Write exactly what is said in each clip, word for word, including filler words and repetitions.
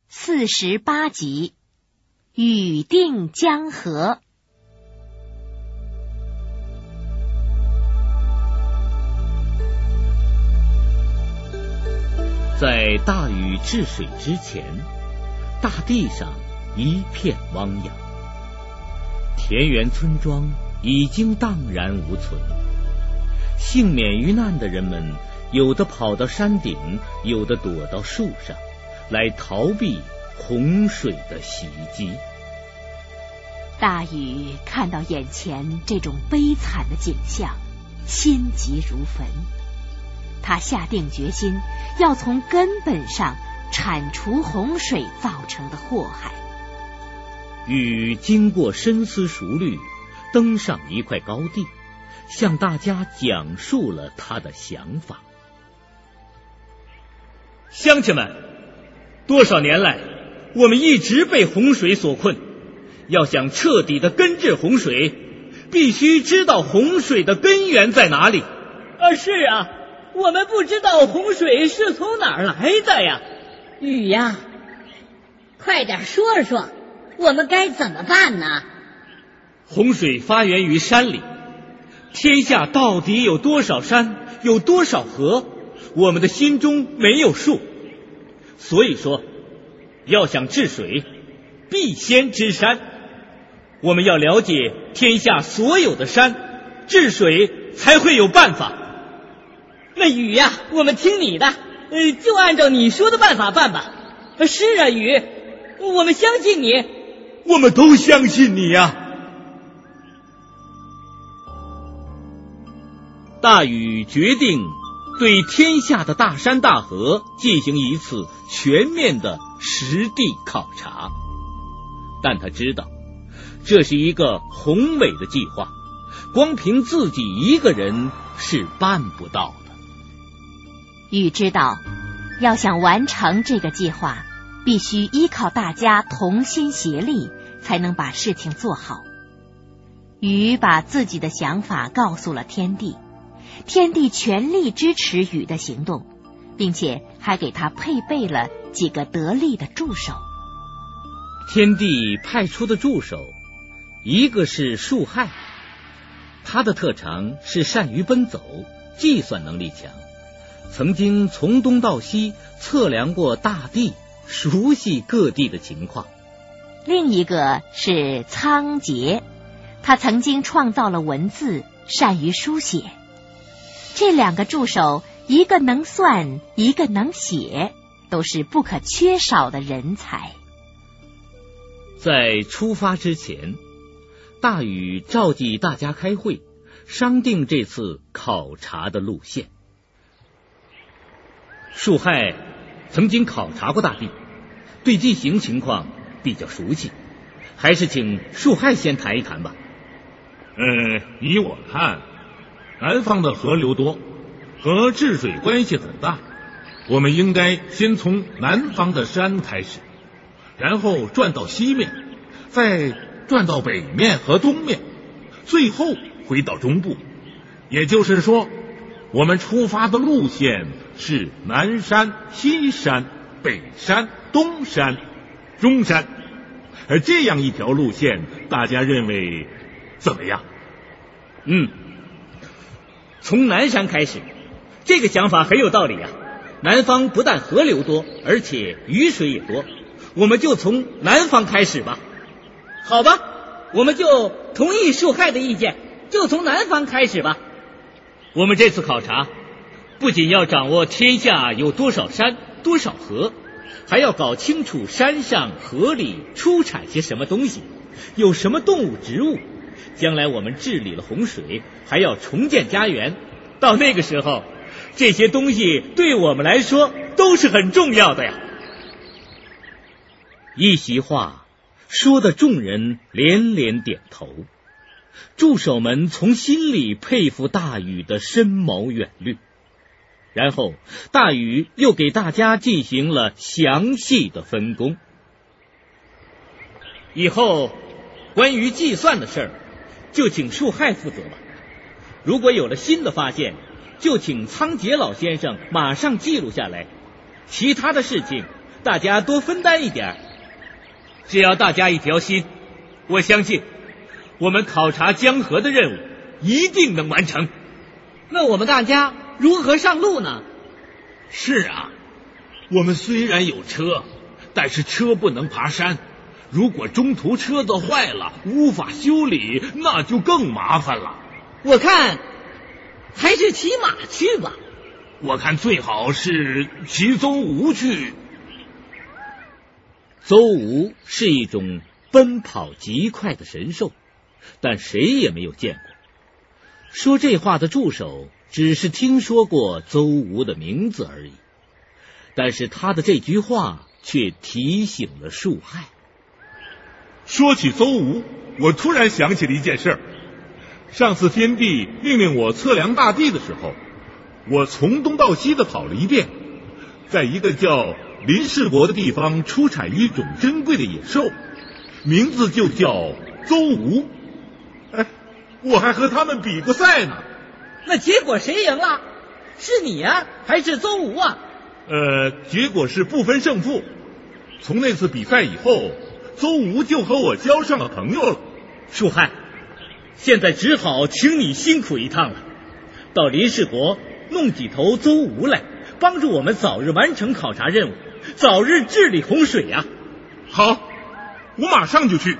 四十八集，雨定江河。 在大禹治水之前，大地上一片汪洋，田园村庄已经荡然无存。幸免于难的人们，有的跑到山顶，有的躲到树上，来逃避洪水的袭击。 大禹看到眼前这种悲惨的景象，心急如焚。他下定决心，要从根本上铲除洪水造成的祸害。 禹经过深思熟虑，登上一块高地，向大家讲述了他的想法。 乡亲们，多少年来，我们一直被洪水所困，要想彻底的根治洪水，必须知道洪水的根源在哪里。 啊，是啊，我们不知道洪水是从哪儿来的呀。 禹呀，快点说说，我们该怎么办呢？ 洪水发源于山里，天下到底有多少山，有多少河，我们的心中没有数。所以说，要想治水，必先知山。我们要了解天下所有的山，治水才会有办法。 那禹呀，我们听你的，呃，就按照你说的办法办吧。是啊，禹，我们相信你。 我们都相信你呀。 大禹决定对天下的大山大河进行一次全面的实地考察，但他知道这是一个宏伟的计划，光凭自己一个人是办不到的。 禹知道，要想完成这个计划，必须依靠大家同心协力，才能把事情做好。禹把自己的想法告诉了天帝，天帝全力支持禹的行动，并且还给他配备了几个得力的助手。 天帝派出的助手，一个是树亥，他的特长是善于奔走，计算能力强，曾经从东到西测量过大地，熟悉各地的情况。 另一个是仓颉，他曾经创造了文字，善于书写。这两个助手，一个能算，一个能写，都是不可缺少的人才。 在出发之前，大禹召集大家开会，商定这次考察的路线。树亥曾经考察过大地，对地形情况比较熟悉，还是请树亥先谈一谈吧。 呃，依我看，南方的河流多，和治水关系很大，我们应该先从南方的山开始，然后转到西面，再转到北面和东面，最后回到中部。也就是说，我们出发的路线是南山、西山、北山、东山、中山。而这样一条路线，大家认为怎么样？ 嗯，从南山开始，这个想法很有道理啊。南方不但河流多，而且雨水也多，我们就从南方开始吧。 好吧，我们就同意树亥的意见，就从南方开始吧。 我们这次考察不仅要掌握天下有多少山多少河，还要搞清楚山上河里出产些什么东西，有什么动物植物，将来我们治理了洪水，还要重建家园，到那个时候，这些东西对我们来说都是很重要的呀。 一席话说的众人连连点头，助手们从心里佩服大禹的深谋远虑。然后大禹又给大家进行了详细的分工。 以后关于计算的事儿，就请树亥负责吧。如果有了新的发现，就请仓颉老先生马上记录下来，其他的事情大家多分担一点，只要大家一条心，我相信我们考察江河的任务一定能完成。 那我们大家如何上路呢？ 是啊，我们虽然有车，但是车不能爬山，如果中途车子坏了无法修理，那就更麻烦了。 我看还是骑马去吧。 我看最好是骑邹吴去。 邹吴是一种奔跑极快的神兽，但谁也没有见过。说这话的助手只是听说过邹吴的名字而已，但是他的这句话却提醒了树害。 说起邹吴，我突然想起了一件事儿。上次天帝命令我测量大地的时候，我从东到西的跑了一遍，在一个叫林氏国的地方出产一种珍贵的野兽，名字就叫邹吴。哎，我还和他们比过赛呢。 那结果谁赢了？是你啊，还是邹吴啊？ 呃，结果是不分胜负。从那次比赛以后，邹吴就和我交上了朋友了。 树害，现在只好请你辛苦一趟了，到林氏国弄几头邹吴来，帮助我们早日完成考察任务，早日治理洪水啊！ 好，我马上就去。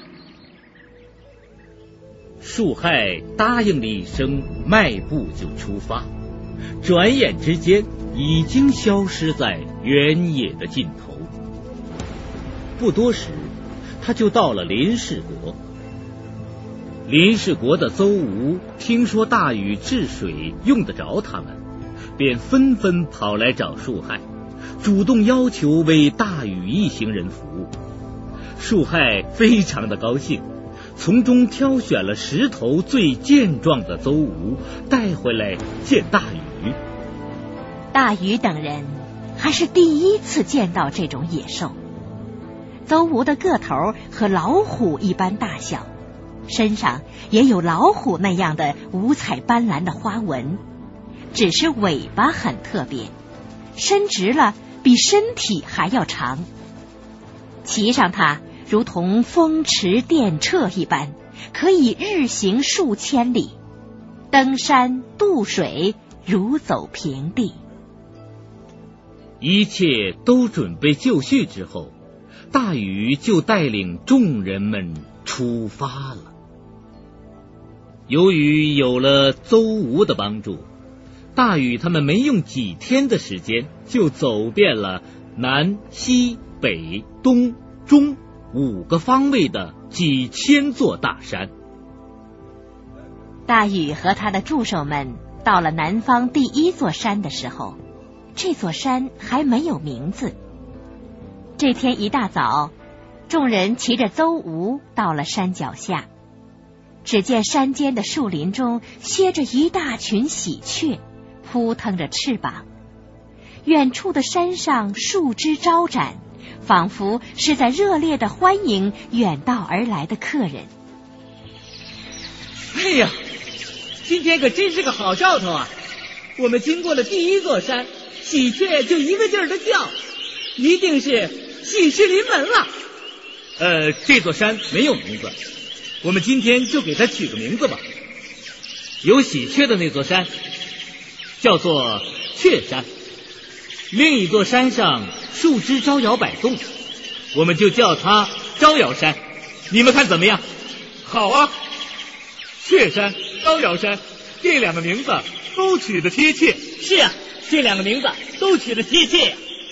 树害答应了一声，迈步就出发，转眼之间已经消失在原野的尽头。不多时，他就到了林氏国。林氏国的邹吴听说大禹治水用得着他们，便纷纷跑来找树害，主动要求为大禹一行人服务。树害非常的高兴，从中挑选了十头最健壮的邹吴带回来见大禹。 大禹等人还是第一次见到这种野兽。邹吴的个头和老虎一般大小，身上也有老虎那样的五彩斑斓的花纹，只是尾巴很特别，伸直了比身体还要长。骑上它如同风驰电掣一般，可以日行数千里，登山渡水如走平地。 一切都准备就绪之后，大禹就带领众人们出发了。由于有了邹吴的帮助，大禹他们没用几天的时间就走遍了南西北东中五个方位的几千座大山。 大禹和他的助手们到了南方第一座山的时候，这座山还没有名字。这天一大早，众人骑着邹吴到了山脚下，只见山间的树林中歇着一大群喜鹊，扑腾着翅膀。远处的山上树枝招展，仿佛是在热烈地欢迎远道而来的客人。 哎呀，今天可真是个好兆头啊！我们经过了第一座山，喜鹊就一个劲儿的叫，一定是喜事临门了。 呃，这座山没有名字，我们今天就给它取个名字吧。有喜鹊的那座山叫做雀山，另一座山上树枝招摇摆动，我们就叫它招摇山。你们看怎么样？ 好啊，雀山、招摇山这两个名字都取得贴切。 是啊，这两个名字都取得贴切。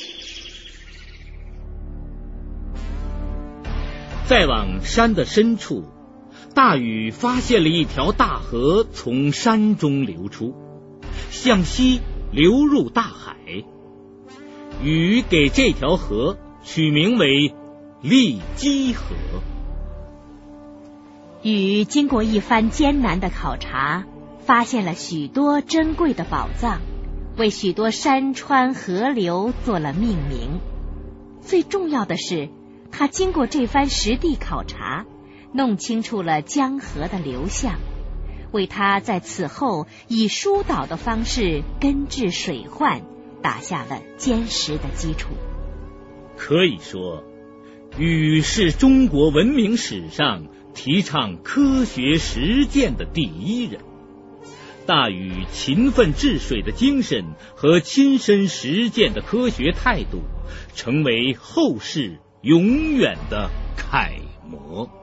再往山的深处，大禹发现了一条大河从山中流出，向西流入大海。禹给这条河取名为利基河。 禹经过一番艰难的考察，发现了许多珍贵的宝藏，为许多山川河流做了命名。最重要的是，他经过这番实地考察，弄清楚了江河的流向，为他在此后以疏导的方式根治水患打下了坚实的基础。 可以说，禹是中国文明史上提倡科学实践的第一人。大禹勤奋治水的精神和亲身实践的科学态度，成为后世永远的楷模。